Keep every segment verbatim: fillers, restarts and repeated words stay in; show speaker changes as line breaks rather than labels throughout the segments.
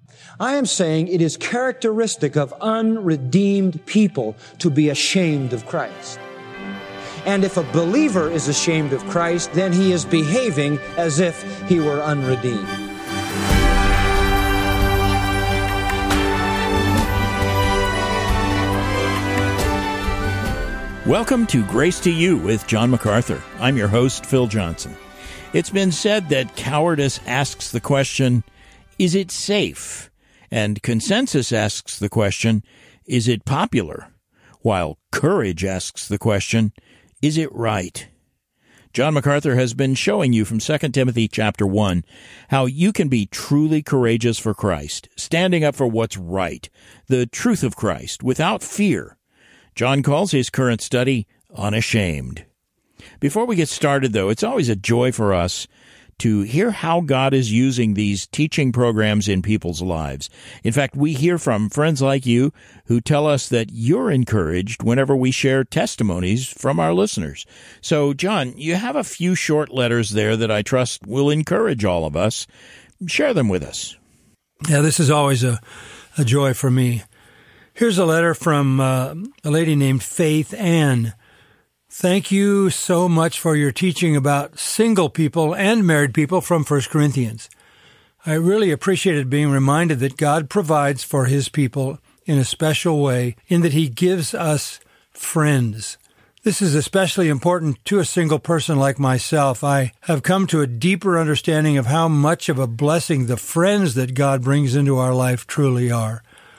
I am saying it is characteristic of unredeemed people to be ashamed of Christ. And if a believer is ashamed of Christ, then he is behaving as if he were unredeemed.
Welcome to Grace to You with John MacArthur. I'm your host, Phil Johnson. It's been said that cowardice asks the question, is it safe? And consensus asks the question, is it popular? While courage asks the question, is it right? John MacArthur has been showing you from Second Timothy chapter one how you can be truly courageous for Christ, standing up for what's right, the truth of Christ, without fear. John calls his current study Unashamed. Before we get started, though, it's always a joy for us to hear how God is using these teaching programs in people's lives. In fact, we hear from friends like you who tell us that you're encouraged whenever we share testimonies from our listeners. So, John, you have a few short letters there that I trust will encourage all of us. Share them with us.
Yeah, this is always a, a joy for me. Here's a letter from uh, a lady named Faith Ann. Thank you so much for your teaching about single people and married people from First Corinthians. I really appreciated being reminded that God provides for His people in a special way, in that He gives us friends. This is especially important to a single person like myself. I have come to a deeper understanding of how much of a blessing the friends that God brings into our life truly are.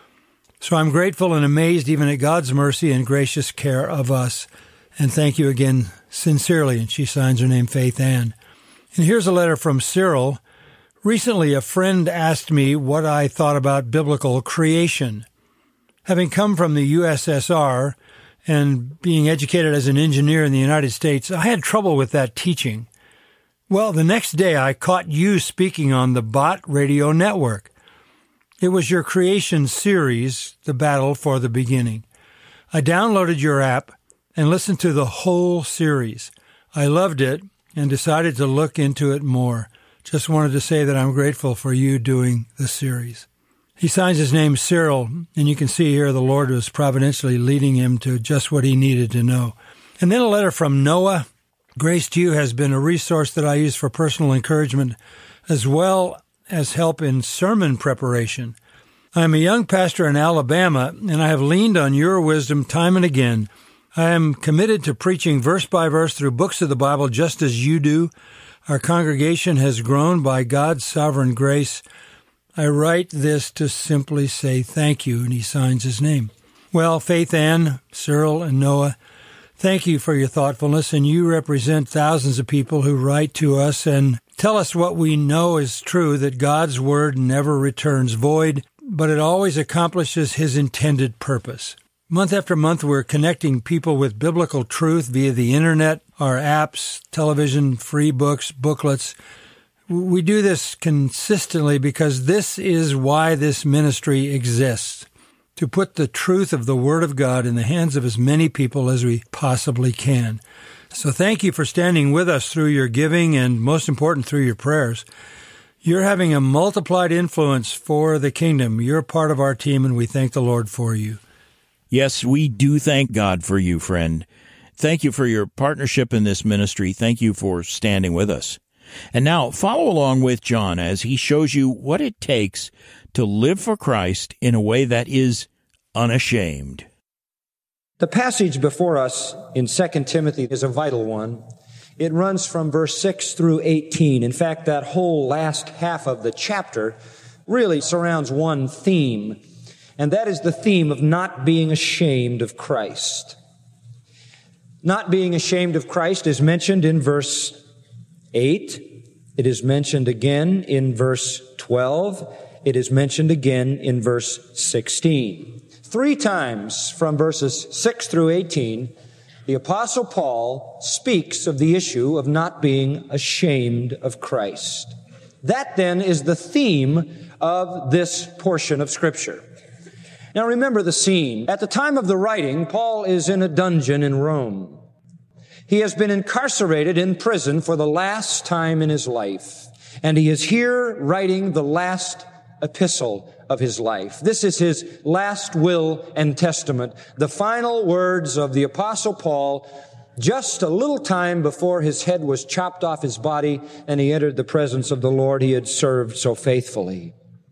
So I'm grateful and amazed even at God's mercy and gracious care of us. And thank you again sincerely. And she signs her name Faith Ann. And here's a letter from Cyril. Recently, a friend asked me what I thought about biblical creation. Having come from the U S S R and being educated as an engineer in the United States, I had trouble with that teaching. Well, the next day I caught you speaking on the Bott Radio Network. It was your creation series, The Battle for the Beginning. I downloaded your app and listened to the whole series. I loved it and decided to look into it more. Just wanted to say that I'm grateful for you doing the series. He signs his name Cyril, and you can see here the Lord was providentially leading him to just what he needed to know. And then a letter from Noah. Grace to You has been a resource that I use for personal encouragement as well as help in sermon preparation. I am a young pastor in Alabama, and I have leaned on your wisdom time and again. I am committed to preaching verse by verse through books of the Bible just as you do. Our congregation has grown by God's sovereign grace. I write this to simply say thank you, and he signs his name. Well, Faith Ann, Cyril, and Noah, thank you for your thoughtfulness, and you represent thousands of people who write to us and tell us what we know is true, that God's Word never returns void, but it always accomplishes His intended purpose. Month after month, we're connecting people with biblical truth via the Internet, our apps, television, free books, booklets. We do this consistently because this is why this ministry exists, to put the truth of the Word of God in the hands of as many people as we possibly can. So thank you for standing with us through your giving and, most important, through your prayers. You're having a multiplied influence for the kingdom. You're part of our team, and we thank the Lord for you.
Yes, we do thank God for you, friend. Thank you for your partnership in this ministry. Thank you for standing with us. And now, follow along with John as he shows you what it takes to live for Christ in a way that is unashamed.
The passage before us in Second Timothy is a vital one. It runs from verse six through eighteen. In fact, that whole last half of the chapter really surrounds one theme, and that is the theme of not being ashamed of Christ. Not being ashamed of Christ is mentioned in verse eight. It is mentioned again in verse twelve. It is mentioned again in verse sixteen. Three times from verses six through eighteen, the Apostle Paul speaks of the issue of not being ashamed of Christ. That then is the theme of this portion of Scripture. Now remember the scene. At the time of the writing, Paul is in a dungeon in Rome. He has been incarcerated in prison for the last time in his life, and he is here writing the last epistle of his life. This is his last will and testament, the final words of the Apostle Paul just a little time before his head was chopped off his body and he entered the presence of the Lord he had served so faithfully.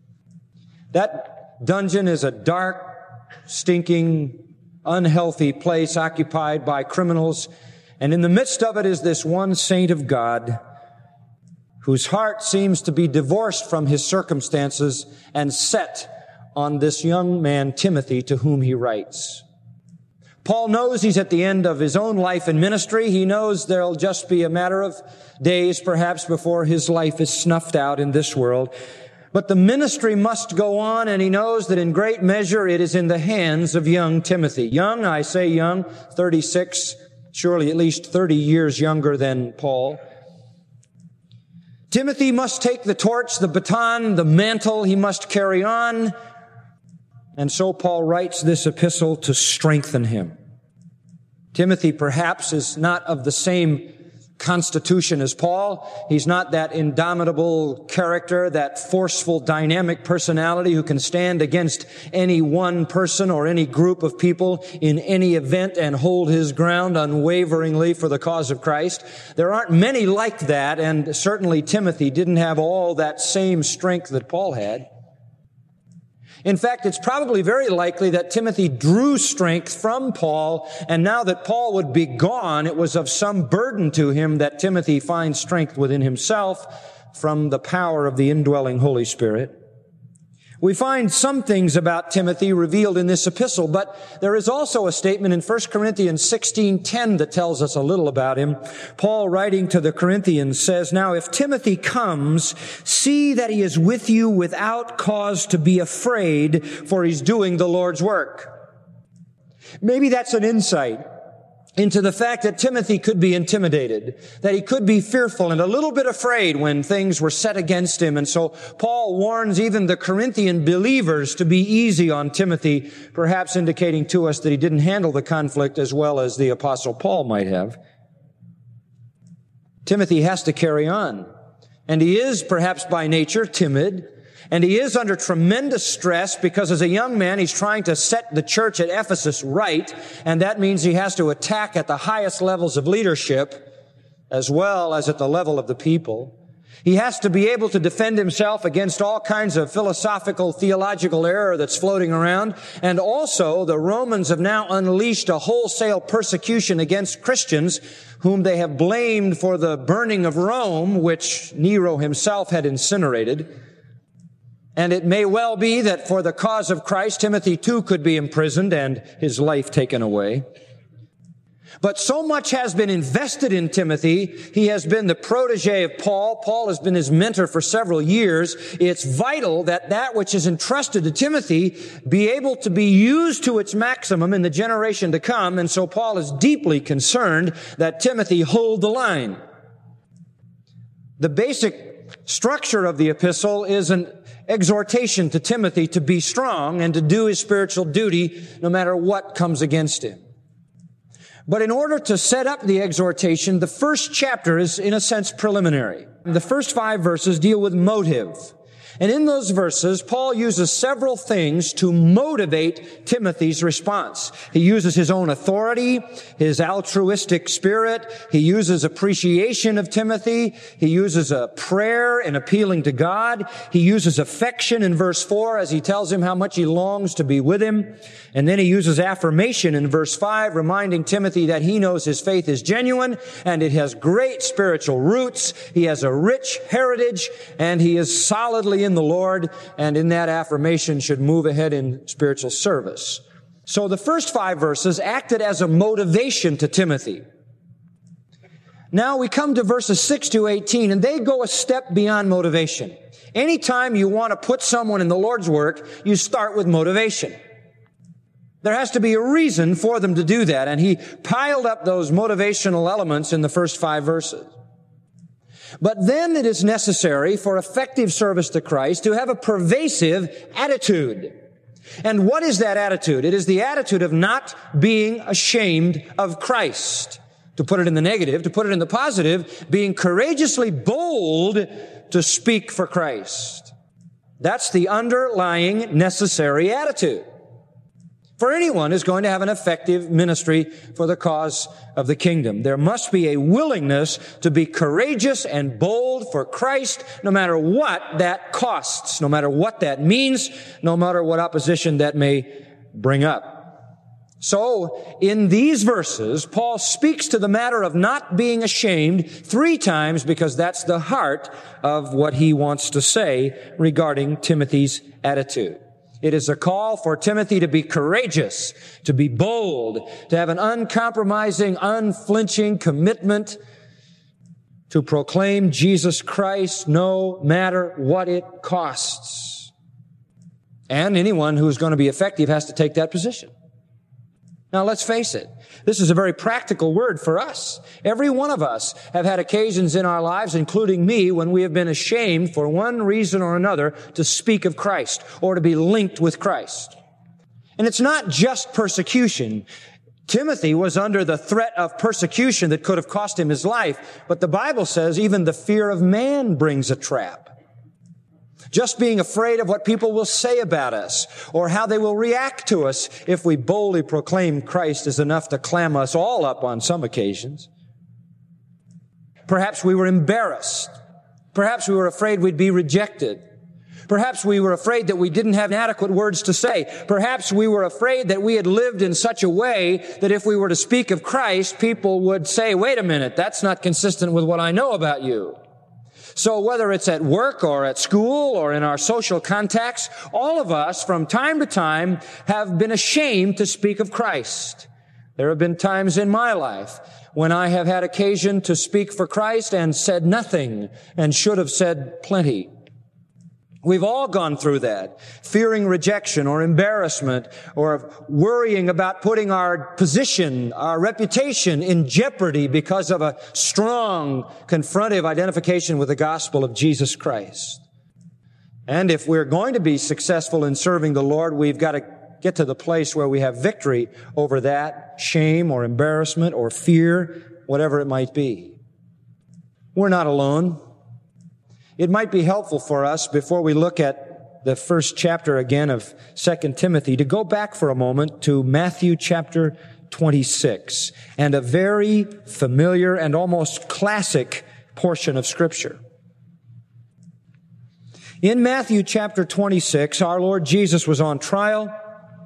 That dungeon is a dark, stinking, unhealthy place occupied by criminals, and in the midst of it is this one saint of God whose heart seems to be divorced from his circumstances and set on this young man, Timothy, to whom he writes. Paul knows he's at the end of his own life and ministry. He knows there'll just be a matter of days, perhaps, before his life is snuffed out in this world. But the ministry must go on, and he knows that in great measure it is in the hands of young Timothy. Young, I say young, thirty-six, surely at least thirty years younger than Paul. Timothy must take the torch, the baton, the mantle. He must carry on. And so Paul writes this epistle to strengthen him. Timothy perhaps is not of the same constitution as Paul. He's not that indomitable character, that forceful, dynamic personality who can stand against any one person or any group of people in any event and hold his ground unwaveringly for the cause of Christ. There aren't many like that, and certainly Timothy didn't have all that same strength that Paul had. In fact, it's probably very likely that Timothy drew strength from Paul, and now that Paul would be gone, it was of some burden to him that Timothy finds strength within himself from the power of the indwelling Holy Spirit. We find some things about Timothy revealed in this epistle, but there is also a statement in First Corinthians sixteen ten that tells us a little about him. Paul, writing to the Corinthians, says, "Now if Timothy comes, see that he is with you without cause to be afraid, for he's doing the Lord's work." Maybe that's an insight into the fact that Timothy could be intimidated, that he could be fearful and a little bit afraid when things were set against him. And so Paul warns even the Corinthian believers to be easy on Timothy, perhaps indicating to us that he didn't handle the conflict as well as the Apostle Paul might have. Timothy has to carry on, and he is perhaps by nature timid. And he is under tremendous stress because as a young man, he's trying to set the church at Ephesus right. And that means he has to attack at the highest levels of leadership as well as at the level of the people. He has to be able to defend himself against all kinds of philosophical, theological error that's floating around. And also, the Romans have now unleashed a wholesale persecution against Christians whom they have blamed for the burning of Rome, which Nero himself had incinerated. And it may well be that for the cause of Christ, Timothy too could be imprisoned and his life taken away. But so much has been invested in Timothy. He has been the protege of Paul. Paul has been his mentor for several years. It's vital that that which is entrusted to Timothy be able to be used to its maximum in the generation to come. And so Paul is deeply concerned that Timothy hold the line. The basic structure of the epistle is an exhortation to Timothy to be strong and to do his spiritual duty no matter what comes against him. But in order to set up the exhortation, the first chapter is, in a sense, preliminary. The first five verses deal with motive. And in those verses, Paul uses several things to motivate Timothy's response. He uses his own authority, his altruistic spirit. He uses appreciation of Timothy. He uses a prayer and appealing to God. He uses affection in verse four as he tells him how much he longs to be with him. And then he uses affirmation in verse five, reminding Timothy that he knows his faith is genuine and it has great spiritual roots. He has a rich heritage and he is solidly in the Lord, and in that affirmation should move ahead in spiritual service. So the first five verses acted as a motivation to Timothy. Now we come to verses six to eighteen, and they go a step beyond motivation. Anytime you want to put someone in the Lord's work, you start with motivation. There has to be a reason for them to do that, and he piled up those motivational elements in the first five verses. But then it is necessary for effective service to Christ to have a pervasive attitude. And what is that attitude? It is the attitude of not being ashamed of Christ. To put it in the negative, to put it in the positive, being courageously bold to speak for Christ. That's the underlying necessary attitude for anyone who's going to have an effective ministry for the cause of the kingdom. There must be a willingness to be courageous and bold for Christ, no matter what that costs, no matter what that means, no matter what opposition that may bring up. So, in these verses, Paul speaks to the matter of not being ashamed three times because that's the heart of what he wants to say regarding Timothy's attitude. It is a call for Timothy to be courageous, to be bold, to have an uncompromising, unflinching commitment to proclaim Jesus Christ no matter what it costs. And anyone who is going to be effective has to take that position. Now, let's face it. This is a very practical word for us. Every one of us have had occasions in our lives, including me, when we have been ashamed for one reason or another to speak of Christ or to be linked with Christ. And it's not just persecution. Timothy was under the threat of persecution that could have cost him his life, but the Bible says even the fear of man brings a trap. Just being afraid of what people will say about us or how they will react to us if we boldly proclaim Christ is enough to clam us all up on some occasions. Perhaps we were embarrassed. Perhaps we were afraid we'd be rejected. Perhaps we were afraid that we didn't have adequate words to say. Perhaps we were afraid that we had lived in such a way that if we were to speak of Christ, people would say, wait a minute, that's not consistent with what I know about you. So whether it's at work or at school or in our social contacts, all of us from time to time have been ashamed to speak of Christ. There have been times in my life when I have had occasion to speak for Christ and said nothing and should have said plenty. We've all gone through that, fearing rejection or embarrassment or worrying about putting our position, our reputation in jeopardy because of a strong, confrontive identification with the gospel of Jesus Christ. And if we're going to be successful in serving the Lord, we've got to get to the place where we have victory over that shame or embarrassment or fear, whatever it might be. We're not alone. It might be helpful for us, before we look at the first chapter again of Second Timothy, to go back for a moment to Matthew chapter twenty-six, and a very familiar and almost classic portion of Scripture. In Matthew chapter twenty-six, our Lord Jesus was on trial,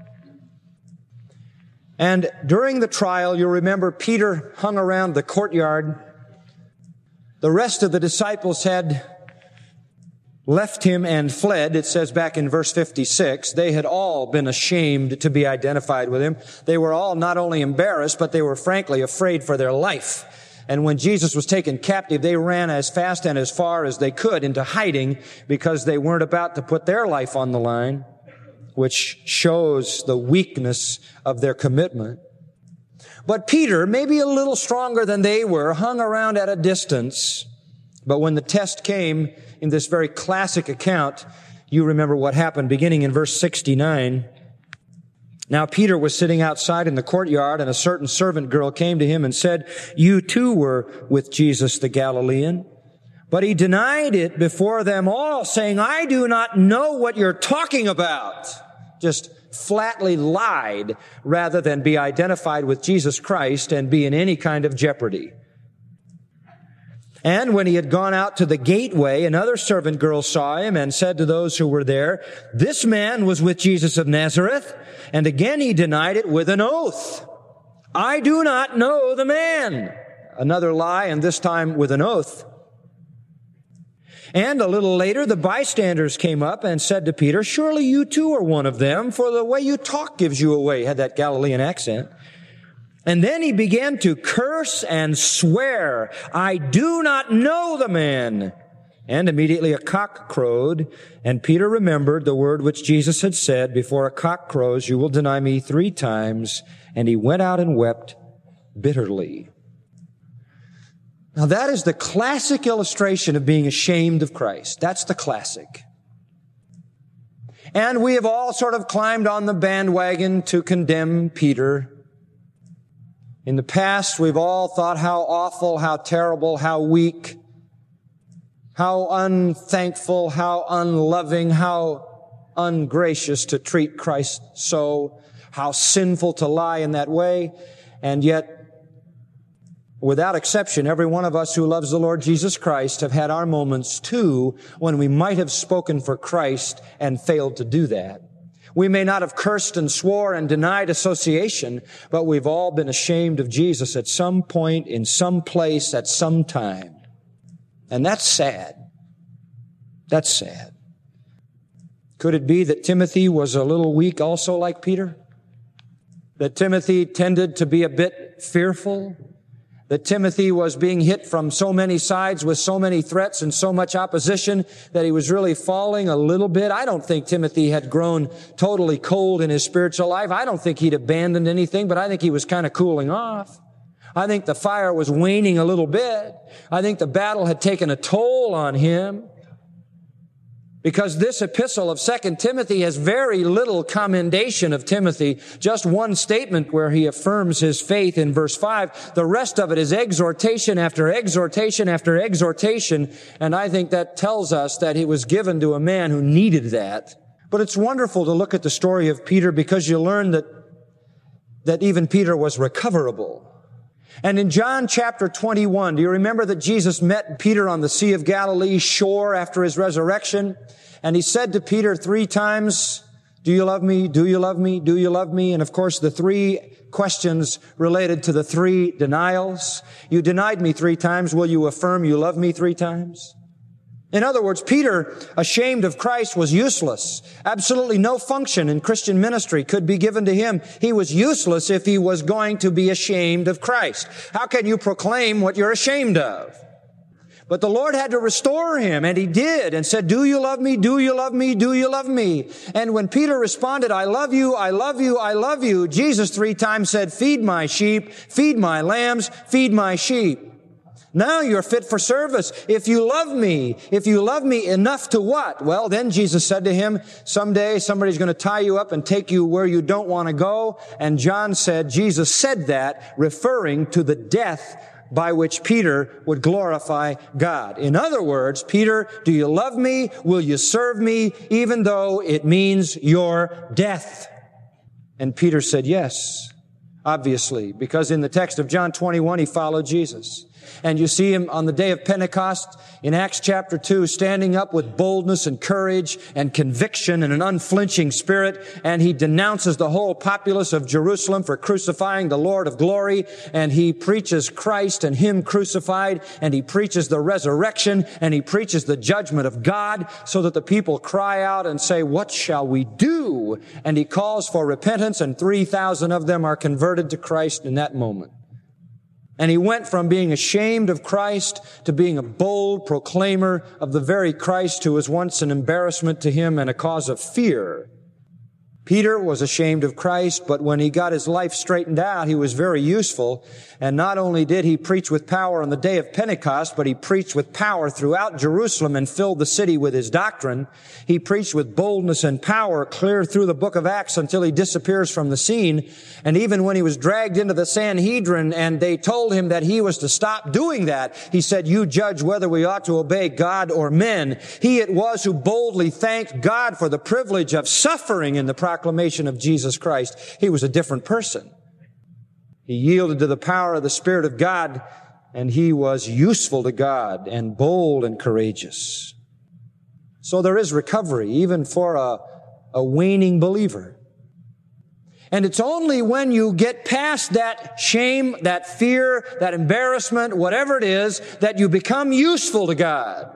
and during the trial, you'll remember Peter hung around the courtyard. The rest of the disciples had left him and fled. It says back in verse fifty-six, they had all been ashamed to be identified with him. They were all not only embarrassed, but they were frankly afraid for their life. And when Jesus was taken captive, they ran as fast and as far as they could into hiding because they weren't about to put their life on the line, which shows the weakness of their commitment. But Peter, maybe a little stronger than they were, hung around at a distance. But when the test came, in this very classic account, you remember what happened beginning in verse sixty-nine. Now Peter was sitting outside in the courtyard, and a certain servant girl came to him and said, you too were with Jesus the Galilean. But he denied it before them all, saying, I do not know what you're talking about. Just flatly lied rather than be identified with Jesus Christ and be in any kind of jeopardy. And when he had gone out to the gateway, another servant girl saw him and said to those who were there, this man was with Jesus of Nazareth. And again he denied it with an oath. I do not know the man. Another lie, and this time with an oath. And a little later, the bystanders came up and said to Peter, surely you too are one of them, for the way you talk gives you away. He had that Galilean accent. And then he began to curse and swear, I do not know the man. And immediately a cock crowed, and Peter remembered the word which Jesus had said, before a cock crows, you will deny me three times. And he went out and wept bitterly. Now that is the classic illustration of being ashamed of Christ. That's the classic. And we have all sort of climbed on the bandwagon to condemn Peter. In the past, we've all thought how awful, how terrible, how weak, How unthankful, how unloving, how ungracious to treat Christ so, how sinful to lie in that way. And yet, without exception, every one of us who loves the Lord Jesus Christ have had our moments too when we might have spoken for Christ and failed to do that. We may not have cursed and swore and denied association, but we've all been ashamed of Jesus at some point, in some place, at some time. And that's sad. That's sad. Could it be that Timothy was a little weak also like Peter? That Timothy tended to be a bit fearful? That Timothy was being hit from so many sides with so many threats and so much opposition that he was really falling a little bit? I don't think Timothy had grown totally cold in his spiritual life. I don't think he'd abandoned anything, but I think he was kind of cooling off. I think the fire was waning a little bit. I think the battle had taken a toll on him. Because this epistle of Second Timothy has very little commendation of Timothy. Just one statement where he affirms his faith in verse five. The rest of it is exhortation after exhortation after exhortation. And I think that tells us that it was given to a man who needed that. But it's wonderful to look at the story of Peter because you learn that, that even Peter was recoverable. And in John chapter twenty-one, do you remember that Jesus met Peter on the Sea of Galilee shore after his resurrection? And he said to Peter three times, do you love me? Do you love me? Do you love me? And of course, the three questions related to the three denials. You denied me three times. Will you affirm you love me three times? In other words, Peter, ashamed of Christ, was useless. Absolutely no function in Christian ministry could be given to him. He was useless if he was going to be ashamed of Christ. How can you proclaim what you're ashamed of? But the Lord had to restore him, and he did, and said, do you love me? Do you love me? Do you love me? And when Peter responded, I love you, I love you, I love you, Jesus three times said, feed my sheep, feed my lambs, feed my sheep. Now you're fit for service. If you love me, if you love me enough to what? Well, then Jesus said to him, someday somebody's going to tie you up and take you where you don't want to go. And John said, Jesus said that, referring to the death by which Peter would glorify God. In other words, Peter, do you love me? Will you serve me, even though it means your death? And Peter said yes, obviously, because in the text of John twenty-one, he followed Jesus. And you see him on the day of Pentecost in Acts chapter two, standing up with boldness and courage and conviction and an unflinching spirit. And he denounces the whole populace of Jerusalem for crucifying the Lord of glory. And he preaches Christ and him crucified. And he preaches the resurrection. And he preaches the judgment of God, so that the people cry out and say, what shall we do? And he calls for repentance, and three thousand of them are converted to Christ in that moment. And he went from being ashamed of Christ to being a bold proclaimer of the very Christ who was once an embarrassment to him and a cause of fear. Peter was ashamed of Christ, but when he got his life straightened out, he was very useful. And not only did he preach with power on the day of Pentecost, but he preached with power throughout Jerusalem and filled the city with his doctrine. He preached with boldness and power clear through the book of Acts until he disappears from the scene. And even when he was dragged into the Sanhedrin and they told him that he was to stop doing that, he said, you judge whether we ought to obey God or men. He it was who boldly thanked God for the privilege of suffering in the proclamation of Jesus Christ. He was a different person. He yielded to the power of the Spirit of God, and he was useful to God and bold and courageous. So there is recovery, even for a, a waning believer. And it's only when you get past that shame, that fear, that embarrassment, whatever it is, that you become useful to God.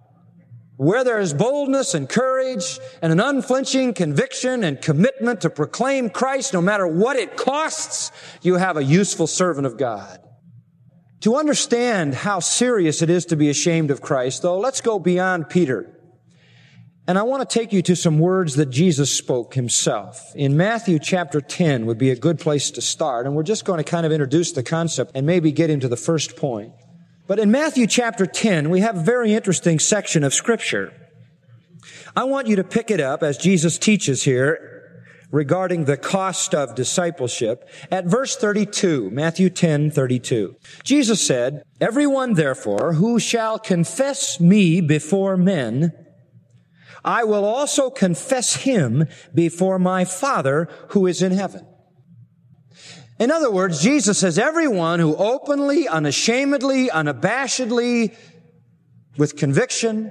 Where there is boldness and courage and an unflinching conviction and commitment to proclaim Christ no matter what it costs, you have a useful servant of God. To understand how serious it is to be ashamed of Christ, though, let's go beyond Peter. And I want to take you to some words that Jesus spoke himself. In Matthew chapter ten would be a good place to start, and we're just going to kind of introduce the concept and maybe get into the first point. But in Matthew chapter ten, we have a very interesting section of Scripture. I want you to pick it up as Jesus teaches here, regarding the cost of discipleship at verse thirty-two, Matthew ten thirty-two. Jesus said, "Everyone therefore who shall confess me before men, I will also confess him before my Father who is in heaven." In other words, Jesus says, everyone who openly, unashamedly, unabashedly, with conviction,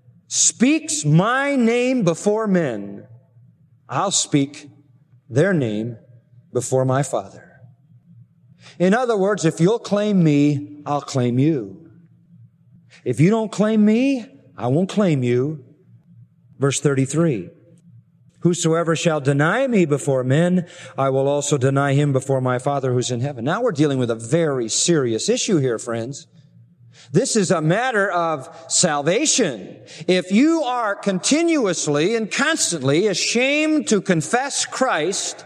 speaks my name before men, I'll speak their name before my Father. In other words, if you'll claim me, I'll claim you. If you don't claim me, I won't claim you. Verse thirty-three, "Whosoever shall deny me before men, I will also deny him before my Father who's in heaven." Now we're dealing with a very serious issue here, friends. This is a matter of salvation. If you are continuously and constantly ashamed to confess Christ,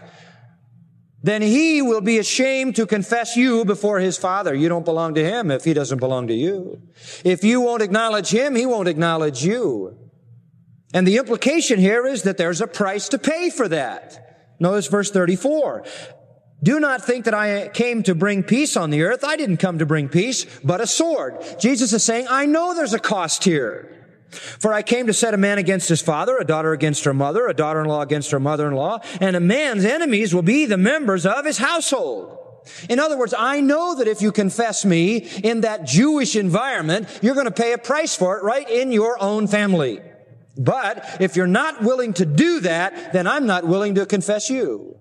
then he will be ashamed to confess you before his Father. You don't belong to him if he doesn't belong to you. If you won't acknowledge him, he won't acknowledge you. And the implication here is that there's a price to pay for that. Notice verse thirty-four. "Do not think that I came to bring peace on the earth. I didn't come to bring peace, but a sword." Jesus is saying, I know there's a cost here. "For I came to set a man against his father, a daughter against her mother, a daughter-in-law against her mother-in-law, and a man's enemies will be the members of his household." In other words, I know that if you confess me in that Jewish environment, you're going to pay a price for it right in your own family. But if you're not willing to do that, then I'm not willing to confess you.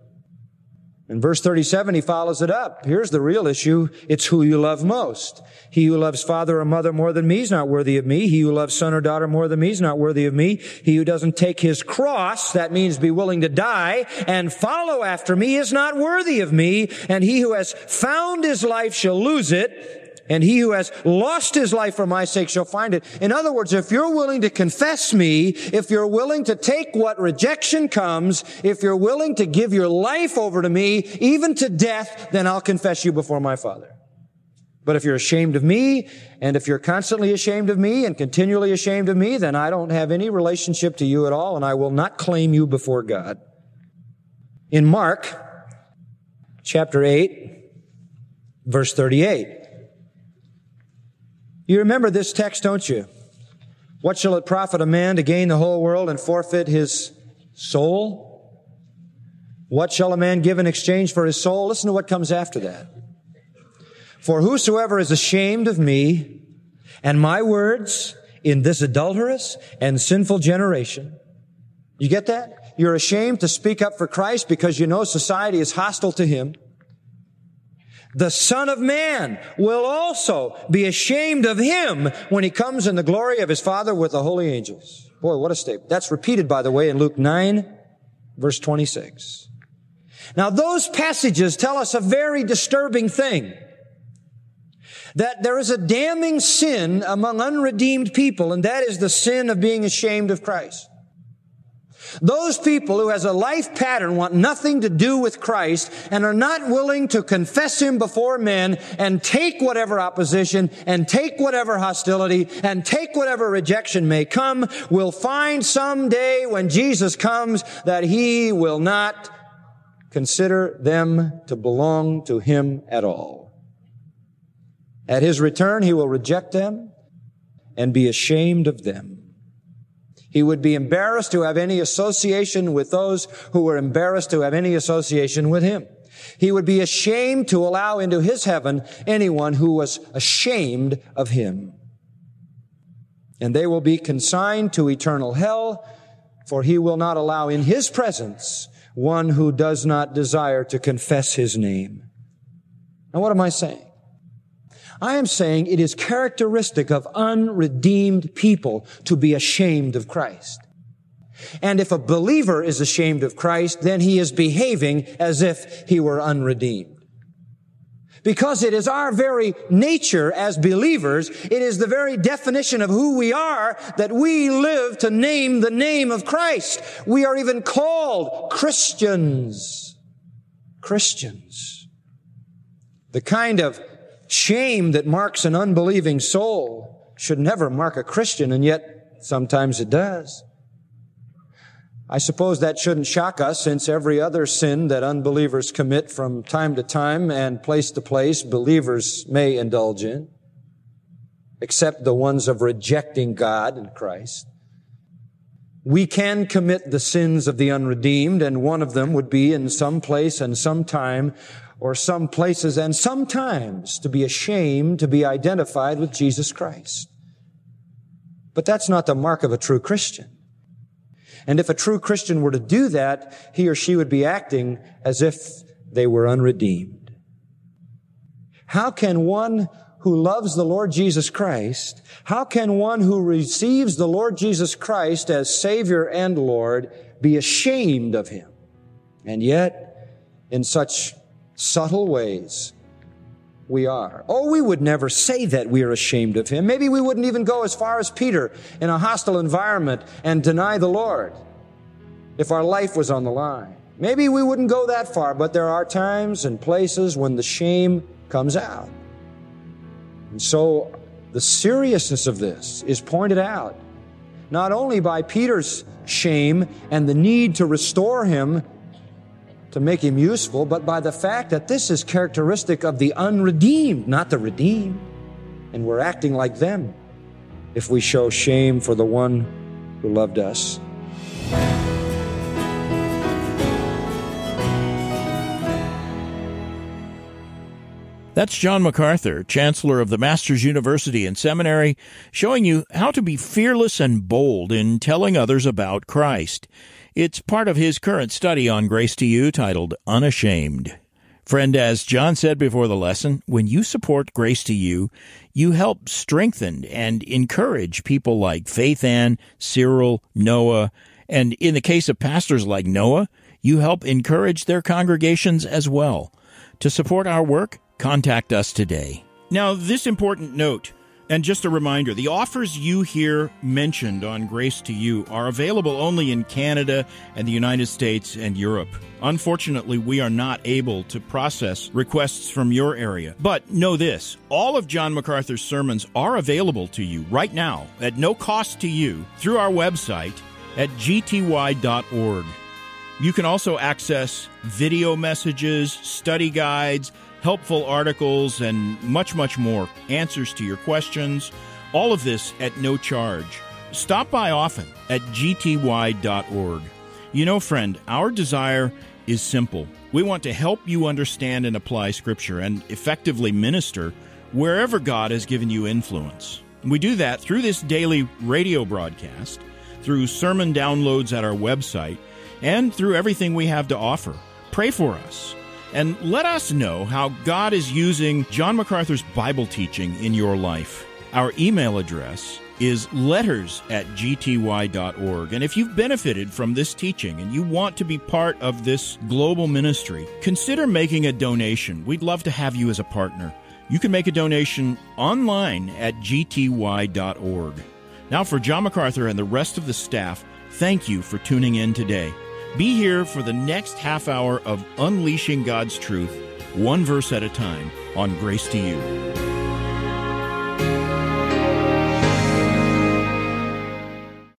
In verse thirty-seven, he follows it up. Here's the real issue. It's who you love most. "He who loves father or mother more than me is not worthy of me. He who loves son or daughter more than me is not worthy of me. He who doesn't take his cross," that means be willing to die, "and follow after me is not worthy of me. And he who has found his life shall lose it. And he who has lost his life for my sake shall find it." In other words, if you're willing to confess me, if you're willing to take what rejection comes, if you're willing to give your life over to me, even to death, then I'll confess you before my Father. But if you're ashamed of me, and if you're constantly ashamed of me and continually ashamed of me, then I don't have any relationship to you at all, and I will not claim you before God. In Mark chapter eight, verse thirty-eight, you remember this text, don't you? "What shall it profit a man to gain the whole world and forfeit his soul? What shall a man give in exchange for his soul?" Listen to what comes after that. "For whosoever is ashamed of me and my words in this adulterous and sinful generation." You get that? You're ashamed to speak up for Christ because you know society is hostile to him. "The Son of Man will also be ashamed of him when he comes in the glory of his Father with the holy angels." Boy, what a statement. That's repeated, by the way, in Luke nine, verse twenty-six. Now, those passages tell us a very disturbing thing. That there is a damning sin among unredeemed people, and that is the sin of being ashamed of Christ. Those people who as a life pattern want nothing to do with Christ and are not willing to confess him before men and take whatever opposition and take whatever hostility and take whatever rejection may come will find someday when Jesus comes that he will not consider them to belong to him at all. At his return, he will reject them and be ashamed of them. He would be embarrassed to have any association with those who were embarrassed to have any association with him. He would be ashamed to allow into his heaven anyone who was ashamed of him. And they will be consigned to eternal hell, for he will not allow in his presence one who does not desire to confess his name. Now, what am I saying? I am saying it is characteristic of unredeemed people to be ashamed of Christ. And if a believer is ashamed of Christ, then he is behaving as if he were unredeemed. Because it is our very nature as believers, it is the very definition of who we are that we live to name the name of Christ. We are even called Christians. Christians. The kind of shame that marks an unbelieving soul should never mark a Christian, and yet sometimes it does. I suppose that shouldn't shock us, since every other sin that unbelievers commit from time to time and place to place, believers may indulge in, except the ones of rejecting God and Christ. We can commit the sins of the unredeemed, and one of them would be in some place and some time, or some places and sometimes, to be ashamed to be identified with Jesus Christ. But that's not the mark of a true Christian. And if a true Christian were to do that, he or she would be acting as if they were unredeemed. How can one who loves the Lord Jesus Christ, how can one who receives the Lord Jesus Christ as Savior and Lord be ashamed of Him? And yet, in such subtle ways, we are. Oh, we would never say that we are ashamed of Him. Maybe we wouldn't even go as far as Peter in a hostile environment and deny the Lord if our life was on the line. Maybe we wouldn't go that far, but there are times and places when the shame comes out. And so the seriousness of this is pointed out not only by Peter's shame and the need to restore him to make him useful, but by the fact that this is characteristic of the unredeemed, not the redeemed. And we're acting like them if we show shame for the one who loved us.
That's John MacArthur, Chancellor of the Masters University and Seminary, showing you how to be fearless and bold in telling others about Christ. It's part of his current study on Grace to You titled Unashamed. Friend, as John said before the lesson, when you support Grace to You, you help strengthen and encourage people like Faith Ann, Cyril, Noah, and in the case of pastors like Noah, you help encourage their congregations as well. To support our work, contact us today. Now, this important note, and just a reminder, the offers you hear mentioned on Grace to You are available only in Canada and the United States and Europe. Unfortunately, we are not able to process requests from your area. But know this, all of John MacArthur's sermons are available to you right now at no cost to you through our website at g t y dot org. You can also access video messages, study guides, helpful articles, and much, much more, answers to your questions, all of this at no charge. Stop by often at g t y dot org. You know, friend, our desire is simple. We want to help you understand and apply Scripture and effectively minister wherever God has given you influence. We do that through this daily radio broadcast, through sermon downloads at our website, and through everything we have to offer. Pray for us. And let us know how God is using John MacArthur's Bible teaching in your life. Our email address is letters at g t y dot org. And if you've benefited from this teaching and you want to be part of this global ministry, consider making a donation. We'd love to have you as a partner. You can make a donation online at g t y dot org. Now, for John MacArthur and the rest of the staff, thank you for tuning in today. Be here for the next half hour of Unleashing God's Truth, one verse at a time, on Grace to You.